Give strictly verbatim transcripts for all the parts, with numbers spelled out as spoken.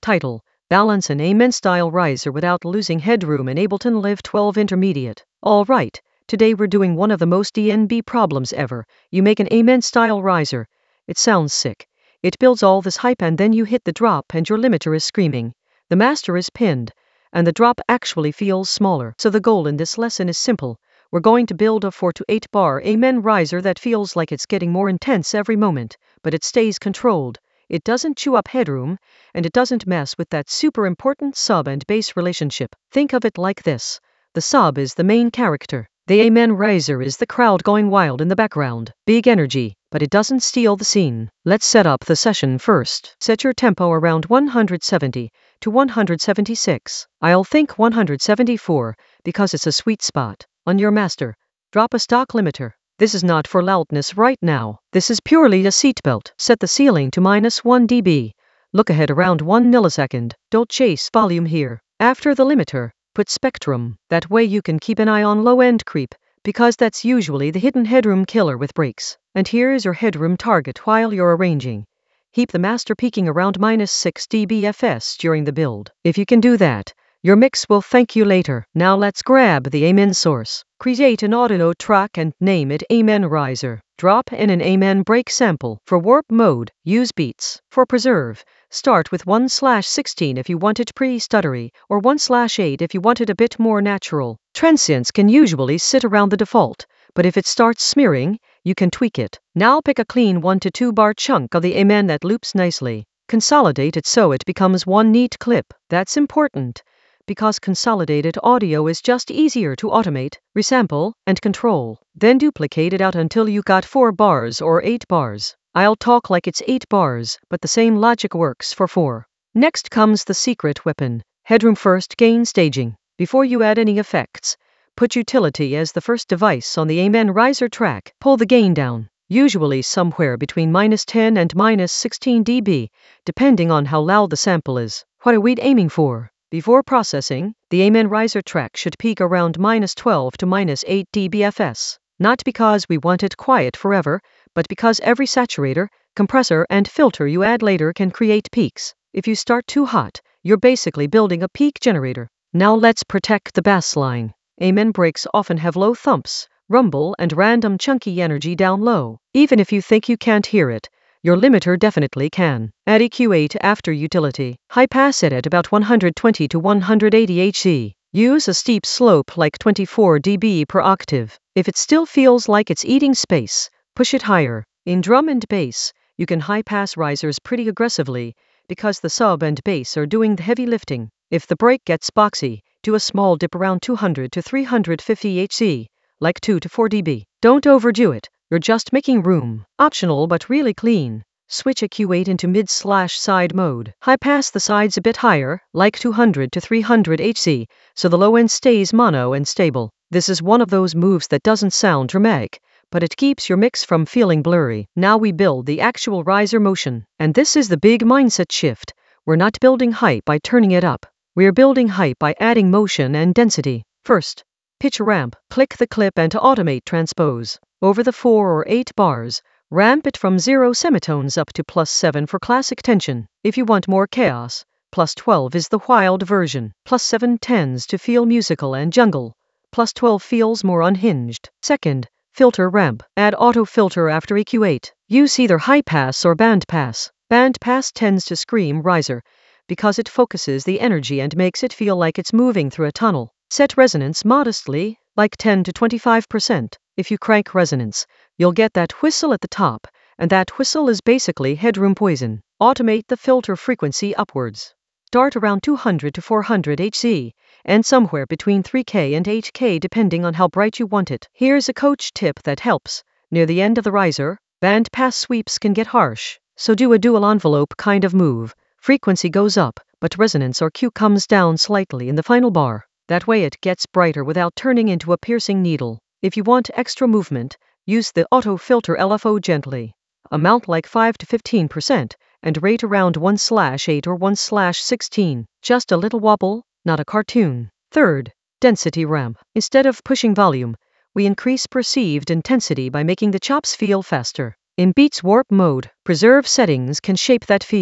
Title: Balance an Amen-style riser without losing headroom in Ableton Live twelve Intermediate. Alright, today we're doing one of the most D N B problems ever. You make an Amen-style riser. It sounds sick. It builds all this hype and then you hit the drop and your limiter is screaming. The master is pinned, and the drop actually feels smaller. So the goal in this lesson is simple. We're going to build a four to eight bar Amen riser that feels like it's getting more intense every moment, but it stays controlled. It doesn't chew up headroom, and it doesn't mess with that super important sub and bass relationship. Think of it like this. The sub is the main character. The Amen riser is the crowd going wild in the background. Big energy, but it doesn't steal the scene. Let's set up the session first. Set your tempo around one hundred seventy to one hundred seventy-six. I'll think one hundred seventy-four because it's a sweet spot. On your master, drop a stock limiter. This is not for loudness right now. This is purely a seatbelt. Set the ceiling to minus one decibel. Look ahead around one millisecond. Don't chase volume here. After the limiter, put spectrum. That way you can keep an eye on low-end creep, because that's usually the hidden headroom killer with breaks. And here is your headroom target while you're arranging. Keep the master peaking around minus six decibels F S during the build. If you can do that, your mix will thank you later. Now let's grab the Amen source. Create an audio track and name it Amen Riser. Drop in an Amen break sample. For warp mode, use beats. For preserve, start with one slash sixteen if you want it pre-stuttery, or one slash eight if you want it a bit more natural. Transients can usually sit around the default, but if it starts smearing, you can tweak it. Now pick a clean one to two bar chunk of the Amen that loops nicely. Consolidate it so it becomes one neat clip. That's important, because consolidated audio is just easier to automate, resample, and control. Then duplicate it out until you got four bars or eight bars. I'll talk like it's eight bars, but the same logic works for four. Next comes the secret weapon. Headroom first, gain staging. Before you add any effects, put utility as the first device on the Amen riser track. Pull the gain down, usually somewhere between minus ten and minus sixteen decibels, depending on how loud the sample is. What are we aiming for? Before processing, the Amen riser track should peak around minus twelve to minus eight decibels F S. Not because we want it quiet forever, but because every saturator, compressor, and filter you add later can create peaks. If you start too hot, you're basically building a peak generator. Now let's protect the bass line. Amen breaks often have low thumps, rumble, and random chunky energy down low. Even if you think you can't hear it, your limiter definitely can. Add E Q eight after utility. High pass it at about one hundred twenty to one hundred eighty hertz. Use a steep slope like twenty-four decibels per octave. If it still feels like it's eating space, push it higher. In drum and bass, you can high pass risers pretty aggressively, because the sub and bass are doing the heavy lifting. If the break gets boxy, do a small dip around two hundred to three hundred fifty hertz, like two to four decibels. Don't overdo it. You're just making room. Optional but really clean. Switch E Q eight into mid slash side mode. High pass the sides a bit higher, like two hundred to three hundred hertz, so the low end stays mono and stable. This is one of those moves that doesn't sound dramatic, but it keeps your mix from feeling blurry. Now we build the actual riser motion. And this is the big mindset shift. We're not building hype by turning it up. We're building hype by adding motion and density. First, pitch ramp. Click the clip and to automate transpose. Over the four or eight bars, ramp it from zero semitones up to plus seven for classic tension. If you want more chaos, plus twelve is the wild version. Plus seven tends to feel musical and jungle. Plus twelve feels more unhinged. Second, filter ramp. Add auto filter after E Q eight. Use either high pass or band pass. Band pass tends to scream riser, because it focuses the energy and makes it feel like it's moving through a tunnel. Set resonance modestly, like ten to twenty-five percent. If you crank resonance, you'll get that whistle at the top, and that whistle is basically headroom poison. Automate the filter frequency upwards. Start around two hundred to four hundred hertz, and somewhere between three K and eight K depending on how bright you want it. Here's a coach tip that helps. Near the end of the riser, band pass sweeps can get harsh, so do a dual envelope kind of move. Frequency goes up, but resonance or Q comes down slightly in the final bar. That way it gets brighter without turning into a piercing needle. If you want extra movement, use the auto filter L F O gently. Amount like five to fifteen percent, and rate around one slash eight or one slash sixteen. Just a little wobble, not a cartoon. Third, density ramp. Instead of pushing volume, we increase perceived intensity by making the chops feel faster. In Beats Warp mode, preserve settings can shape that feel.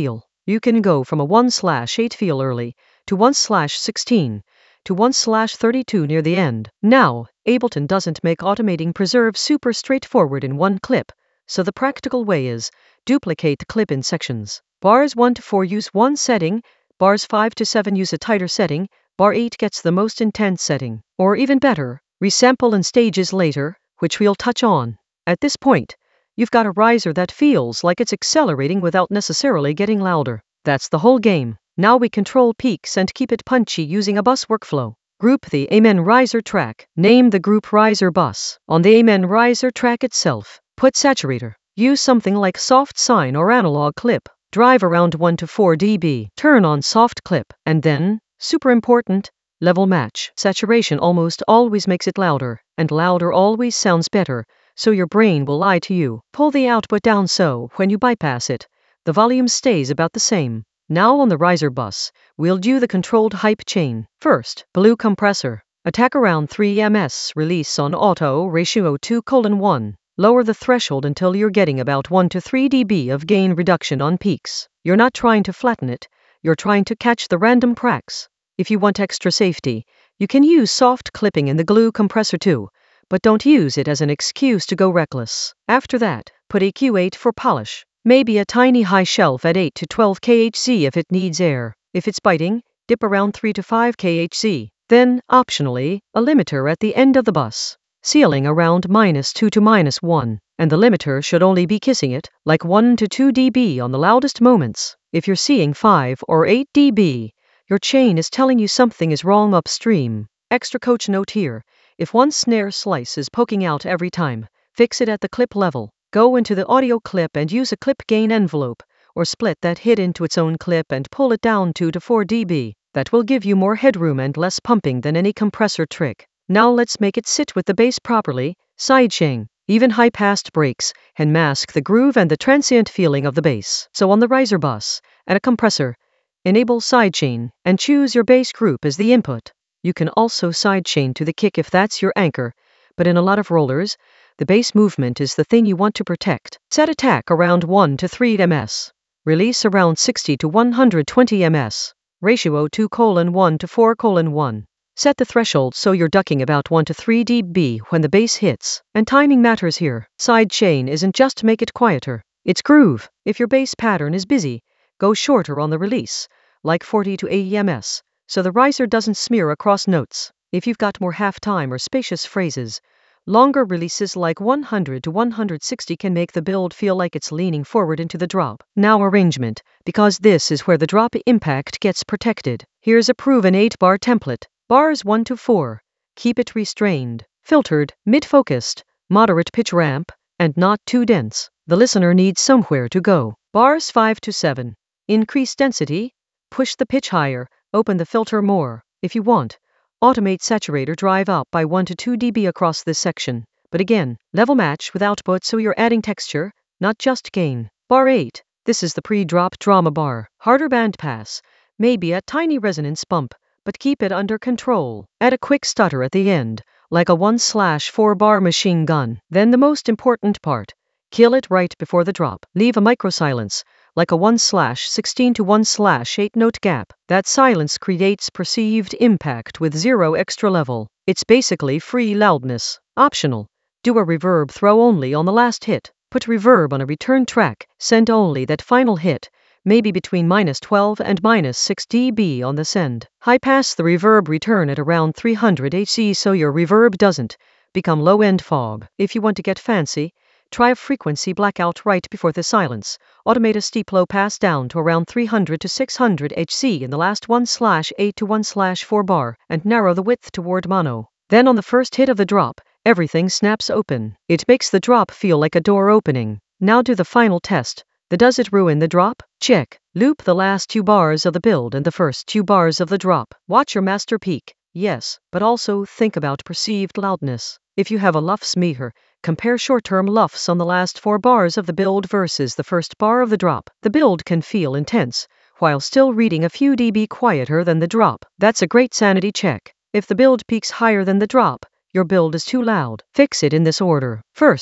You can go from a one slash eight feel early, to one slash sixteen, to one slash thirty-two near the end. Now, Ableton doesn't make automating preserve super straightforward in one clip, so the practical way is, duplicate the clip in sections. Bars one to four use one setting, bars five to seven use a tighter setting, bar eight gets the most intense setting. Or even better, resample in stages later, which we'll touch on. At this point, you've got a riser that feels like it's accelerating without necessarily getting louder. That's the whole game. Now we control peaks and keep it punchy using a bus workflow. Group the Amen riser track. Name the group riser bus. On the Amen riser track itself, put saturator. Use something like soft sine or analog clip. Drive around one to four decibels. Turn on soft clip. And then, super important, level match. Saturation almost always makes it louder, and louder always sounds better, so your brain will lie to you. Pull the output down so, when you bypass it, the volume stays about the same. Now on the riser bus, we'll do the controlled hype chain. First, blue compressor. Attack around three millimeters, release on auto, ratio two colon one. Lower the threshold until you're getting about one to three decibels of gain reduction on peaks. You're not trying to flatten it, you're trying to catch the random cracks. If you want extra safety, you can use soft clipping in the glue compressor too, but don't use it as an excuse to go reckless. After that, put E Q eight for polish. Maybe a tiny high shelf at eight to twelve kilohertz if it needs air. If it's biting, dip around three to five kilohertz. Then, optionally, a limiter at the end of the bus. Ceiling around minus two to minus one, and the limiter should only be kissing it, like one to two decibels on the loudest moments. If you're seeing five or eight decibels, your chain is telling you something is wrong upstream. Extra coach note here, if one snare slice is poking out every time, fix it at the clip level. Go into the audio clip and use a clip gain envelope, or split that hit into its own clip and pull it down two to four decibels. That will give you more headroom and less pumping than any compressor trick. Now let's make it sit with the bass properly. Sidechain, even high-passed breaks, and mask the groove and the transient feeling of the bass. So on the riser bus, at a compressor, enable sidechain, and choose your bass group as the input. You can also sidechain to the kick if that's your anchor, but in a lot of rollers, the bass movement is the thing you want to protect. Set attack around one to three millimeters. Release around sixty to one hundred twenty millimeters. Ratio two colon one to four colon one. Set the threshold so you're ducking about one to three decibels when the bass hits. And timing matters here. Sidechain isn't just to make it quieter, it's groove. If your bass pattern is busy, go shorter on the release, like forty to eighty millimeters, so the riser doesn't smear across notes. If you've got more half-time or spacious phrases, longer releases like one hundred to one hundred sixty can make the build feel like it's leaning forward into the drop. Now arrangement, because this is where the drop impact gets protected. Here's a proven eight bar template. Bars one to four. Keep it restrained, filtered, mid-focused, moderate pitch ramp, and not too dense. The listener needs somewhere to go. Bars five to seven. Increase density, push the pitch higher, open the filter more. If you want, automate saturator drive up by one to two decibels across this section. But again, level match with output so you're adding texture, not just gain. Bar eight. This is the pre-drop drama bar. Harder bandpass, maybe a tiny resonance bump, but keep it under control. Add a quick stutter at the end, like a one slash four bar machine gun. Then the most important part, kill it right before the drop. Leave a micro silence, like a one slash sixteen to one slash eight note gap. That silence creates perceived impact with zero extra level. It's basically free loudness. Optional. Do a reverb throw only on the last hit. Put reverb on a return track, send only that final hit, maybe between minus twelve and minus six decibels on the send. High pass the reverb return at around three hundred hertz so your reverb doesn't become low-end fog. If you want to get fancy, try a frequency blackout right before the silence. Automate a steep low pass down to around three hundred to six hundred hertz in the last one slash eight to one slash four bar, and narrow the width toward mono. Then on the first hit of the drop, everything snaps open. It makes the drop feel like a door opening. Now do the final test. The does it ruin the drop? Check. Loop the last two bars of the build and the first two bars of the drop. Watch your master peak. Yes, but also think about perceived loudness. If you have a lufs meter, compare short-term lufs on the last four bars of the build versus the first bar of the drop. The build can feel intense, while still reading a few decibels quieter than the drop. That's a great sanity check. If the build peaks higher than the drop, your build is too loud. Fix it in this order. First,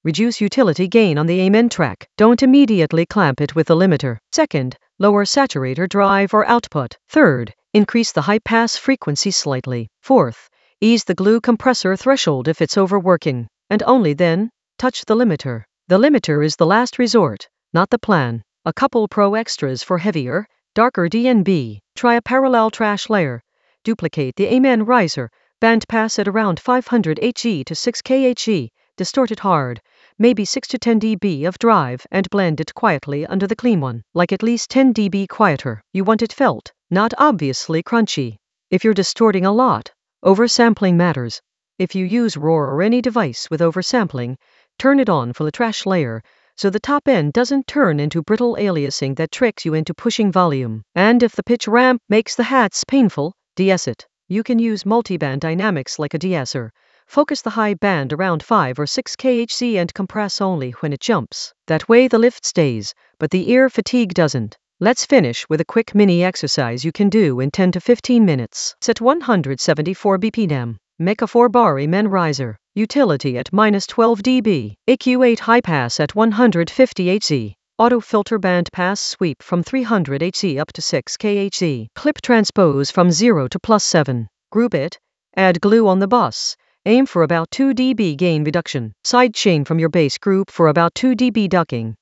Reduce utility gain on the Amen track. Don't immediately clamp it with the limiter. Second, lower saturator drive or output. Third, increase the high pass frequency slightly. Fourth, ease the glue compressor threshold if it's overworking. And only then, touch the limiter. The limiter is the last resort, not the plan. A couple pro extras for heavier, darker D N B. Try a parallel trash layer. Duplicate the Amen riser. Bandpass at around five hundred hertz to six kilohertz. Distort it hard, maybe six to ten decibels of drive, and blend it quietly under the clean one, like at least ten decibels quieter. You want it felt, not obviously crunchy. If you're distorting a lot, oversampling matters. If you use Roar or any device with oversampling, turn it on for the trash layer, so the top end doesn't turn into brittle aliasing that tricks you into pushing volume. And if the pitch ramp makes the hats painful, de-ess it. You can use multiband dynamics like a de-esser. Focus the high band around five or six kilohertz and compress only when it jumps. That way the lift stays, but the ear fatigue doesn't. Let's finish with a quick mini exercise you can do in ten to fifteen minutes. Set one hundred seventy-four B P M. Make a four bar Amen riser. Utility at minus twelve decibels. A Q eight high pass at one hundred fifty hertz. Auto filter band pass sweep from three hundred hertz up to six kilohertz. Clip transpose from zero to plus seven. Group it. Add glue on the bus. Aim for about two decibels gain reduction. Sidechain from your base group for about two decibels ducking.